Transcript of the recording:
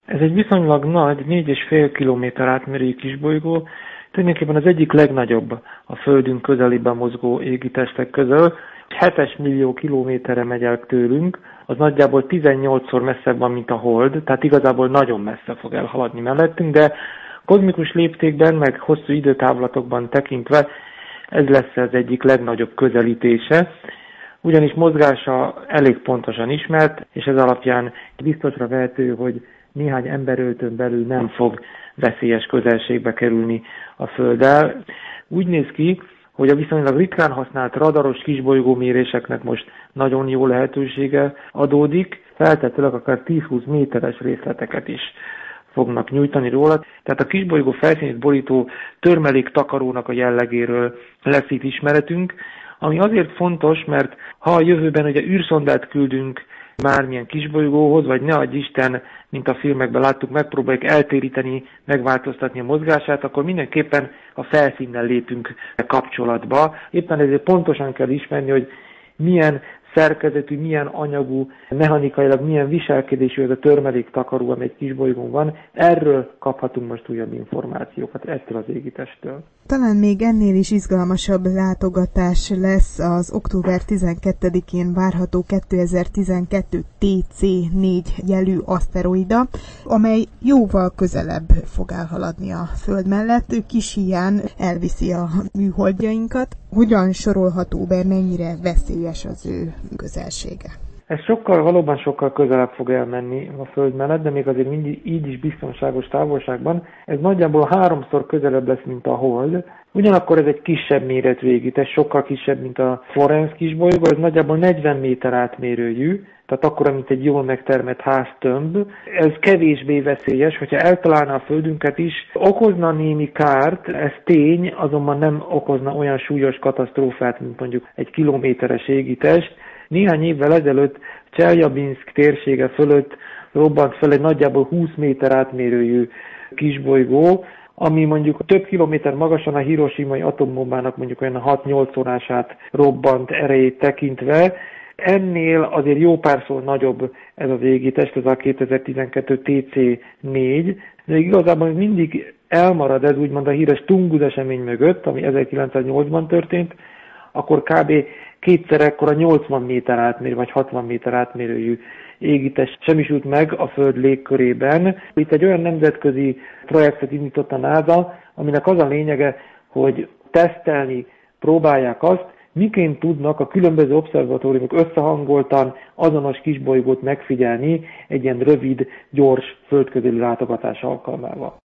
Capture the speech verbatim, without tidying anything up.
Ez egy viszonylag nagy, négy és fél kilométer átmérőjű kisbolygó, tulajdonképpen az egyik legnagyobb a Földünk közelében mozgó égitestek közül. hetes millió kilométerre megy el tőlünk, az nagyjából tizennyolcszor messzebb van, mint a Hold, tehát igazából nagyon messze fog elhaladni mellettünk, de kozmikus léptékben, meg hosszú időtávlatokban tekintve ez lesz az egyik legnagyobb közelítése, ugyanis mozgása elég pontosan ismert, és ez alapján biztosra vehető, hogy néhány emberöltön belül nem fog veszélyes közelségbe kerülni a Földdel. Úgy néz ki, hogy a viszonylag ritkán használt radaros kisbolygóméréseknek most nagyon jó lehetősége adódik, feltetőleg akár tíz-húsz méteres részleteket is fognak nyújtani róla. Tehát a kisbolygó felszínét borító törmelék takarónak a jellegéről lesz itt ismeretünk, ami azért fontos, mert ha a jövőben ugye űrszondát küldünk bármilyen kisbolygóhoz, vagy ne adj Isten, mint a filmekben láttuk, megpróbáljuk eltéríteni, megváltoztatni a mozgását, akkor mindenképpen a felszínnel lépünk kapcsolatba. Éppen ezért pontosan kell ismerni, hogy milyen szerkezetű, milyen anyagú, mechanikailag milyen viselkedésű ez a törmelék takaró, ami egy kisbolygón van. Erről kaphatunk most újabb információkat, ettől az égitesttől. Talán még ennél is izgalmasabb látogatás lesz az október tizenkettedikén várható kétezer-tizenkettő T C négy jelű aszteroida, amely jóval közelebb fog elhaladni a Föld mellett. Kis híján elviszi a műholdjainkat. Hogyan sorolható be, mennyire veszélyes az ő közelsége? Ez sokkal, valóban sokkal közelebb fog elmenni a Föld mellett, de még azért mindig így is biztonságos távolságban. Ez nagyjából háromszor közelebb lesz, mint a Hold. Ugyanakkor ez egy kisebb méretű égitest, sokkal kisebb, mint a Florence kisbolygó, ez nagyjából negyven méter átmérőjű, tehát akkora, mint egy jól megtermett háztömb. Ez kevésbé veszélyes, hogyha eltalálna a Földünket is, okozna némi kárt, ez tény, azonban nem okozna olyan súlyos katasztrófát, mint mondjuk egy kilométeres égitest. Néhány évvel ezelőtt Cseljabinszk térsége fölött robbant fel egy nagyjából húsz méter átmérőjű kisbolygó, ami mondjuk több kilométer magasan a Hiroshimai atombombának mondjuk olyan hat-nyolc szorását robbant erejét tekintve. Ennél azért jó párszor nagyobb ez az égitest, ez a kétezer-tizenkettő T C négy, de igazából mindig elmarad ez úgymond a híres Tunguz esemény mögött, ami ezerkilencszáznyolcban történt, akkor kb. Kétszer ekkora nyolcvan méter átmérő vagy hatvan méter átmérőjű égitest semmisült meg a Föld légkörében. Itt egy olyan nemzetközi projektet indított a NASA, aminek az a lényege, hogy tesztelni próbálják azt, miként tudnak a különböző obszervatóriumok összehangoltan azonos kisbolygót megfigyelni egy ilyen rövid, gyors földközeli látogatás alkalmával.